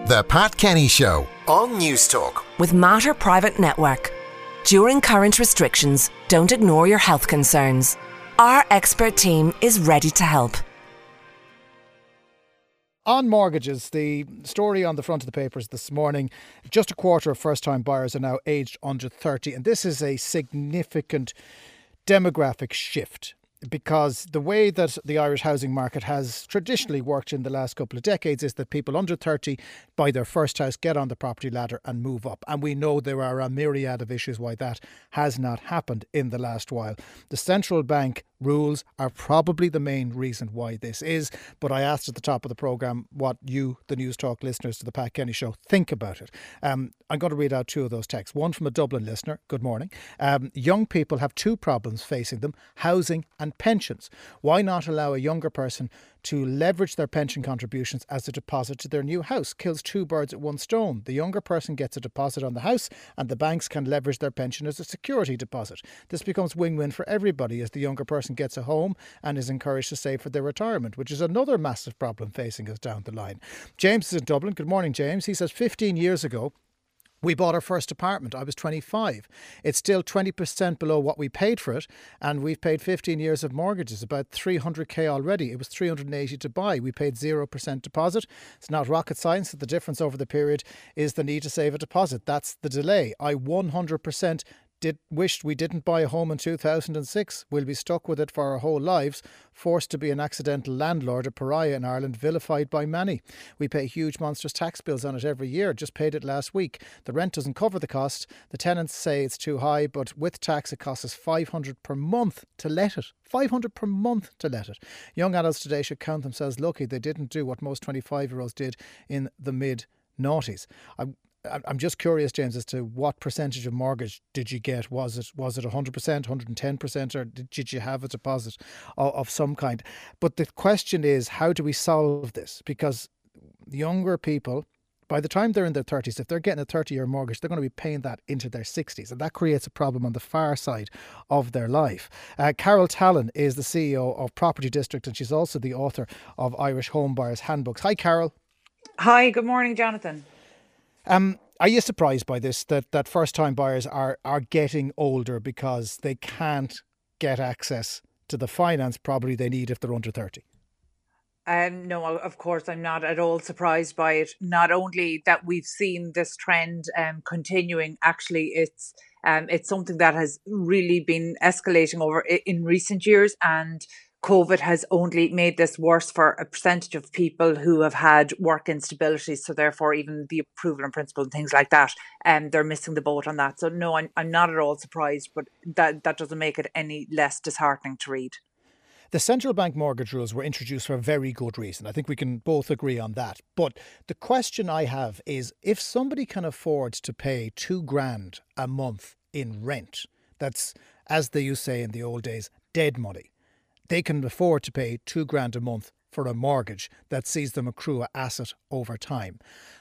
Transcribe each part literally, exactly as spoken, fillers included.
The Pat Kenny Show on News Talk. With Mater Private Network. During current restrictions, don't ignore your health concerns. Our expert team is ready to help. On mortgages, the story on the front of the papers this morning, just a quarter of first-time buyers are now aged under thirty. And this is a significant demographic shift, because the way that the Irish housing market has traditionally worked in the last couple of decades is that people under thirty buy their first house, get on the property ladder and move up. And we know there are a myriad of issues why that has not happened in the last while. The central bank rules are probably the main reason why this is. But I asked at the top of the programme what you, the News Talk listeners to the Pat Kenny Show, think about it. Um, I'm going to read out two of those texts. One from a Dublin listener. Good morning. Um, young people have two problems facing them: housing and pensions. Why not allow a younger person to leverage their pension contributions as a deposit to their new house? Kills two birds at one stone. The younger person gets a deposit on the house and the banks can leverage their pension as a security deposit. This becomes win-win for everybody, as the younger person gets a home and is encouraged to save for their retirement, which is another massive problem facing us down the line. James is in Dublin. Good morning, James. He says fifteen years ago, we bought our first apartment. I was twenty-five. It's still twenty percent below what we paid for it. And we've paid fifteen years of mortgages, about three hundred k already. It was three hundred eighty to buy. We paid zero percent deposit. It's not rocket science that the difference over the period is the need to save a deposit. That's the delay. I one hundred percent did wished we didn't buy a home in two thousand six. We'll be stuck with it for our whole lives, forced to be an accidental landlord, a pariah in Ireland, vilified by many. We pay huge monstrous tax bills on it every year. Just paid it last week. The rent doesn't cover the cost. The tenants say it's too high, but with tax it costs us five hundred per month to let it. five hundred per month to let it. Young adults today should count themselves lucky they didn't do what most twenty-five-year-olds did in the mid-noughties. I I'm just curious, James, as to what percentage of mortgage did you get? Was it was it one hundred percent, one hundred ten percent, or did you have a deposit of, of some kind? But the question is, how do we solve this? Because younger people, by the time they're in their thirties, if they're getting a thirty-year mortgage, they're going to be paying that into their sixties. And that creates a problem on the far side of their life. Uh, Carol Tallon is the C E O of Property District, and she's also the author of Irish Home Buyers Handbooks. Hi, Carol. Hi, good morning, Jonathan. Um, are you surprised by this, that, that first-time buyers are, are getting older because they can't get access to the finance probably they need if they're under thirty? Um, no, of course, I'm not at all surprised by it. Not only that we've seen this trend um, continuing, actually, it's um, it's something that has really been escalating over in recent years, and COVID has only made this worse for a percentage of people who have had work instability. So therefore, even the approval in principle and things like that, um, they're missing the boat on that. So no, I'm, I'm not at all surprised, but that, that doesn't make it any less disheartening to read. The central bank mortgage rules were introduced for a very good reason. I think we can both agree on that. But the question I have is, if somebody can afford to pay two grand a month in rent, that's, as they used to say in the old days, dead money. They can afford to pay two grand a month for a mortgage that sees them accrue an asset over time.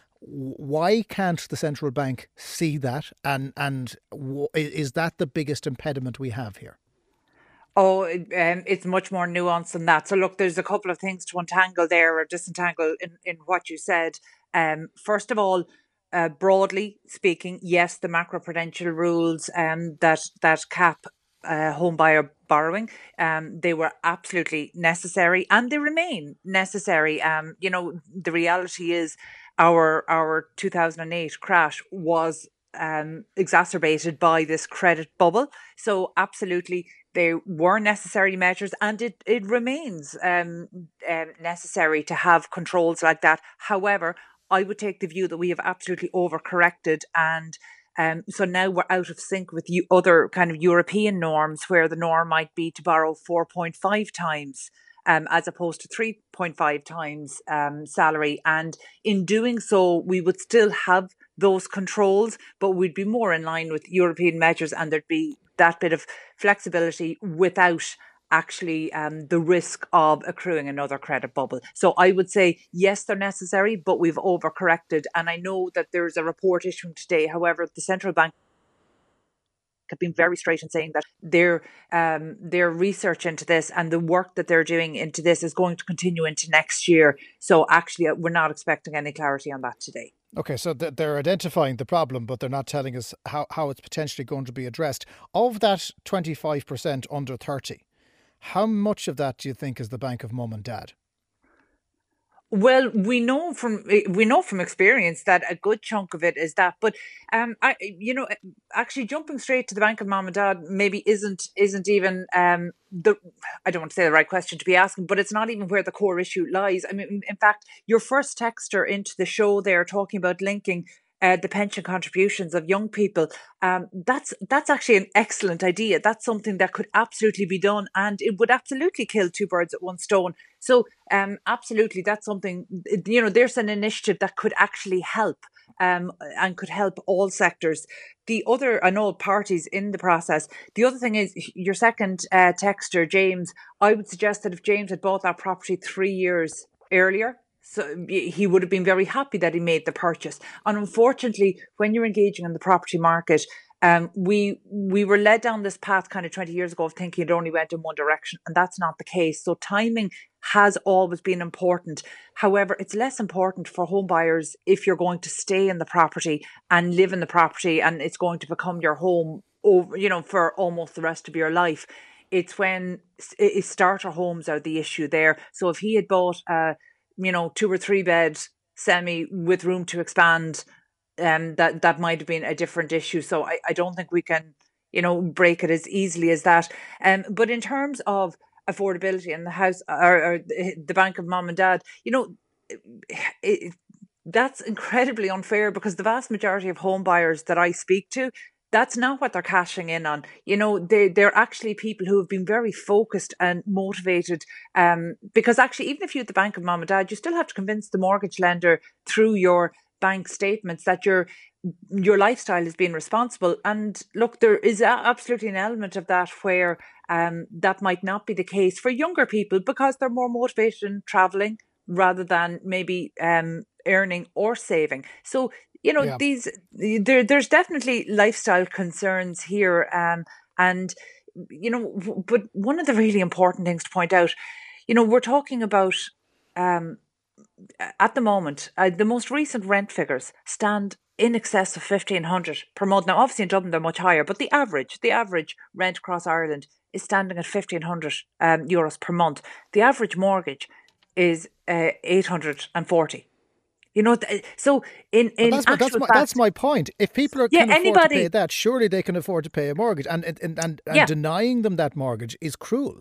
Why can't the central bank see that? And and is that the biggest impediment we have here? Oh, um, it's much more nuanced than that. So look, there's a couple of things to untangle there or disentangle in, in what you said. Um, first of all, uh, broadly speaking, yes, the macroprudential rules um, that, that cap uh, home buyer borrowing, um, they were absolutely necessary and they remain necessary. Um, you know, the reality is our our two thousand eight crash was um, exacerbated by this credit bubble. So absolutely, they were necessary measures, and it, it remains um, um, necessary to have controls like that. However, I would take the view that we have absolutely overcorrected, and um, so now we're out of sync with you, other kind of European norms, where the norm might be to borrow four point five times um, as opposed to three point five times um, salary. And in doing so, we would still have those controls, but we'd be more in line with European measures, and there'd be that bit of flexibility without actually um, the risk of accruing another credit bubble. So I would say, yes, they're necessary, but we've overcorrected. And I know that there's a report issuing today. However, the central bank have been very straight in saying that their um, their research into this and the work that they're doing into this is going to continue into next year. So actually, we're not expecting any clarity on that today. Okay, so th- they're identifying the problem, but they're not telling us how, how it's potentially going to be addressed. Of that twenty-five percent under thirty, how much of that do you think is the bank of mum and dad? Well, we know from we know from experience that a good chunk of it is that, but um, I you know actually jumping straight to the bank of mom and dad maybe isn't isn't even um the I don't want to say the right question to be asking, but it's not even where the core issue lies. I mean, in fact, your first texter into the show there talking about linking uh, the pension contributions of young people. Um, that's that's actually an excellent idea. That's something that could absolutely be done, and it would absolutely kill two birds at one stone. So, um, absolutely, that's something, you know, there's an initiative that could actually help um, and could help all sectors. The other, and all parties in the process. The other thing is, your second uh, texter, James, I would suggest that if James had bought that property three years earlier, so he would have been very happy that he made the purchase. And unfortunately, when you're engaging in the property market, Um, we we were led down this path kind of twenty years ago of thinking it only went in one direction, and that's not the case. So timing has always been important. However, it's less important for home buyers if you're going to stay in the property and live in the property, and it's going to become your home over, you know, for almost the rest of your life. It's when s- starter homes are the issue there. So if he had bought a, you know, two or three bed semi with room to expand, um, that that might have been a different issue. So I, I don't think we can, you know, break it as easily as that. Um, but in terms of affordability in the house or, or the bank of mom and dad, you know, it, that's incredibly unfair because the vast majority of home buyers that I speak to, that's not what they're cashing in on. You know, they, they're actually people who have been very focused and motivated um, because actually, even if you have the bank of mom and dad, you still have to convince the mortgage lender through your bank statements that your your lifestyle is being responsible. And look, there is a, absolutely an element of that where um, that might not be the case for younger people because they're more motivated in traveling rather than maybe um, earning or saving. So, you know, Yeah. these there there's definitely lifestyle concerns here. Um, and, you know, but one of the really important things to point out, you know, we're talking about um, at the moment, uh, the most recent rent figures stand in excess of fifteen hundred per month. Now, obviously in Dublin they're much higher, but the average, the average rent across Ireland is standing at fifteen hundred um, euros per month. The average mortgage is uh, eight hundred forty. You know, th- so in But in that's my, that's actual my fact, that's my point. If people are, yeah, can afford to pay anybody, that, surely they can afford to pay a mortgage, and and and, and, and yeah. denying them that mortgage is cruel.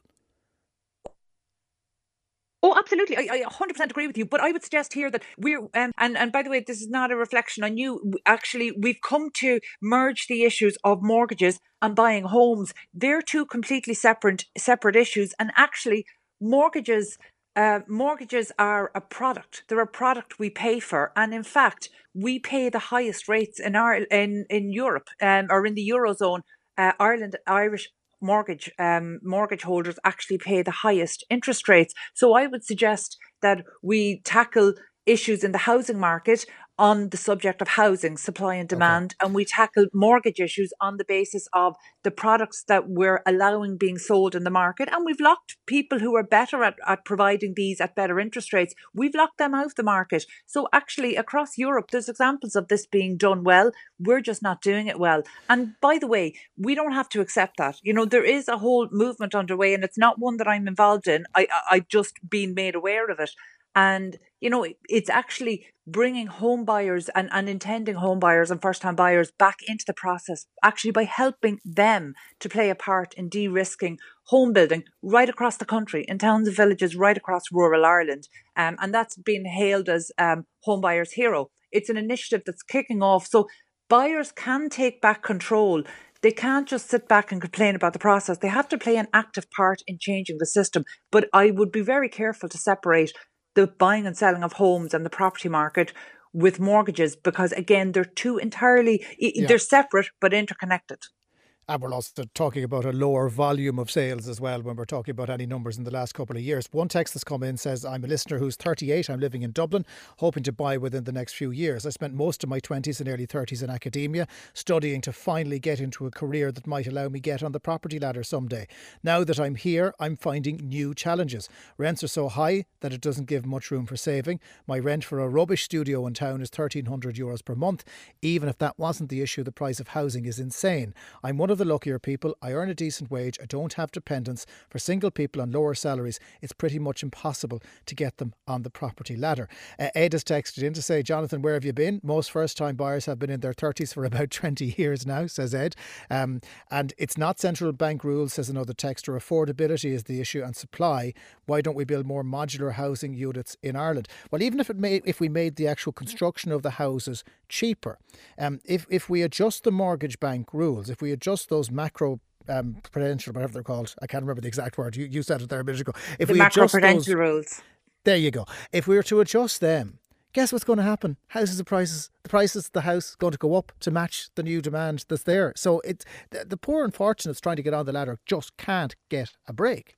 Oh, absolutely. I, I one hundred percent agree with you. But I would suggest here that we're, um, and, and by the way, this is not a reflection on you. Actually, we've come to merge the issues of mortgages and buying homes. They're two completely separate, separate issues. And actually, mortgages, uh, mortgages are a product. They're a product we pay for. And in fact, we pay the highest rates in our, in, in Europe, um, or in the Eurozone. Uh, Ireland, Irish mortgage um, mortgage holders actually pay the highest interest rates. So I would suggest that we tackle issues in the housing market on the subject of housing, supply and demand, okay. And we tackle mortgage issues on the basis of the products that we're allowing being sold in the market. And we've locked people who are better at, at providing these at better interest rates. We've locked them out of the market. So actually across Europe, there's examples of this being done well. We're just not doing it well. And by the way, we don't have to accept that. You know, there is a whole movement underway, and it's not one that I'm involved in. I, I, I've just been made aware of it. And, you know, it's actually bringing home buyers and, and intending home buyers and first-time buyers back into the process, actually by helping them to play a part in de-risking home building right across the country, in towns and villages right across rural Ireland. Um, and that's been hailed as um, Home Buyers Hero. It's an initiative that's kicking off. So buyers can take back control. They can't just sit back and complain about the process. They have to play an active part in changing the system. But I would be very careful to separate the buying and selling of homes and the property market with mortgages, because again, they're two entirely, yeah. they're separate but interconnected. And we're also talking about a lower volume of sales as well when we're talking about any numbers in the last couple of years. One text that's come in says, I'm a listener who's thirty-eight. I'm living in Dublin, hoping to buy within the next few years. I spent most of my twenties and early thirties in academia, studying to finally get into a career that might allow me get on the property ladder someday. Now that I'm here, I'm finding new challenges. Rents are so high that it doesn't give much room for saving. My rent for a rubbish studio in town is thirteen hundred euros per month. Even if that wasn't the issue, the price of housing is insane. I'm one of the luckier people. I earn a decent wage. I don't have dependents. For single people on lower salaries, it's pretty much impossible to get them on the property ladder. Uh, Ed has texted in to say, Jonathan, where have you been? Most first-time buyers have been in their thirties for about twenty years now, says Ed. Um, and it's not central bank rules, says another texter. Affordability is the issue and supply. Why don't we build more modular housing units in Ireland? Well, even if it made, if we made the actual construction of the houses cheaper, um, if, if we adjust the mortgage bank rules, if we adjust those macro um, prudential, whatever they're called, I can't remember the exact word, you, you said it there a minute ago. If the we macro adjust prudential those, rules. There you go. If we were to adjust them, guess what's going to happen? Houses and prices, the prices of the house going to go up to match the new demand that's there. So it's the, the poor unfortunates trying to get on the ladder just can't get a break.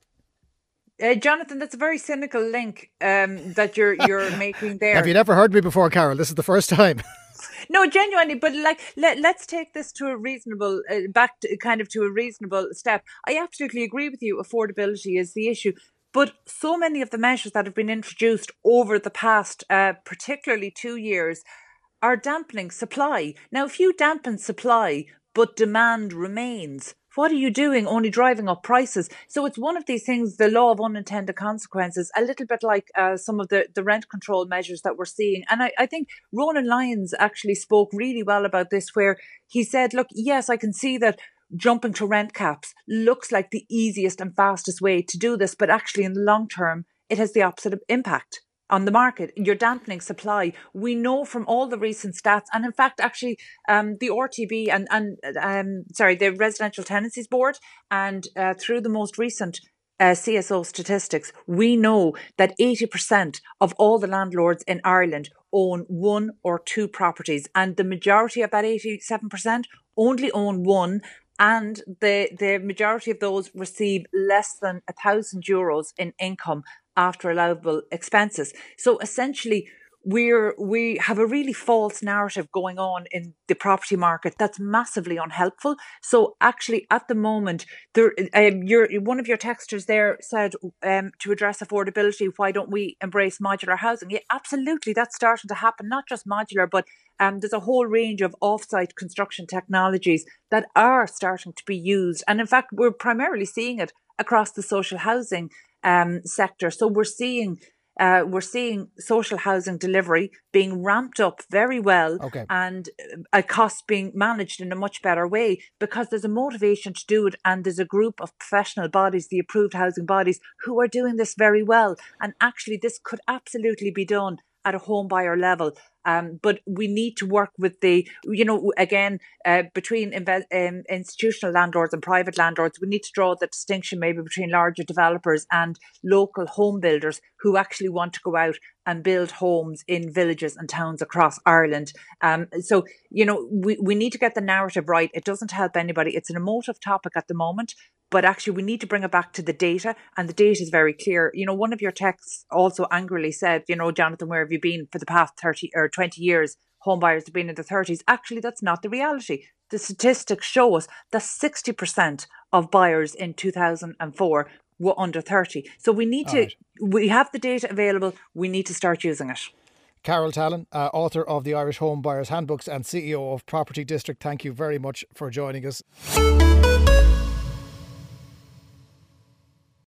Uh, Jonathan, that's a very cynical link um, that you're you're making there. Have you never heard me before, Carol? This is the first time. No, genuinely, but like let let's take this to a reasonable uh, back to kind of to a reasonable step. I absolutely agree with you. Affordability is the issue. But so many of the measures that have been introduced over the past, uh, particularly two years, are dampening supply. Now, if you dampen supply, but demand remains, what are you doing? Only driving up prices. So it's one of these things, the law of unintended consequences, a little bit like uh, some of the, the rent control measures that we're seeing. And I, I think Ronan Lyons actually spoke really well about this, where he said, look, yes, I can see that jumping to rent caps looks like the easiest and fastest way to do this, but actually in the long term, it has the opposite impact on the market. You're dampening supply. We know from all the recent stats, and in fact, actually, um, the R T B and and um, sorry, the Residential Tenancies Board, and uh, through the most recent uh, C S O statistics, we know that eighty percent of all the landlords in Ireland own one or two properties, and the majority of that eighty-seven percent only own one. And the, the majority of those receive less than a thousand euros in income after allowable expenses. So essentially, we're we have a really false narrative going on in the property market that's massively unhelpful. So actually, at the moment, there, um, your one of your texters there said um, to address affordability, why don't we embrace modular housing? Yeah, absolutely, that's starting to happen. Not just modular, but Um, there's a whole range of off-site construction technologies that are starting to be used. And in fact, we're primarily seeing it across the social housing um, sector. So we're seeing uh, we're seeing social housing delivery being ramped up very well, okay, and a cost being managed in a much better way, because there's a motivation to do it, and there's a group of professional bodies, the approved housing bodies, who are doing this very well. And actually, this could absolutely be done at a home buyer level. Um, but we need to work with the, you know, again, uh, between inve- um, institutional landlords and private landlords, we need to draw the distinction maybe between larger developers and local home builders who actually want to go out and build homes in villages and towns across Ireland. Um, so, you know, we, we need to get the narrative right. It doesn't help anybody. It's an emotive topic at the moment, but actually we need to bring it back to the data, and the data is very clear. You know, one of your texts also angrily said, you know, Jonathan, where have you been for the past thirty or twenty years? Home buyers have been in their thirties. Actually, that's not the reality. The statistics show us that sixty percent of buyers in two thousand four were under thirty. So we need All to, right. we have the data available. We need to start using it. Carol Tallon, uh, author of the Irish Home Buyers Handbooks and C E O of Property District, thank you very much for joining us.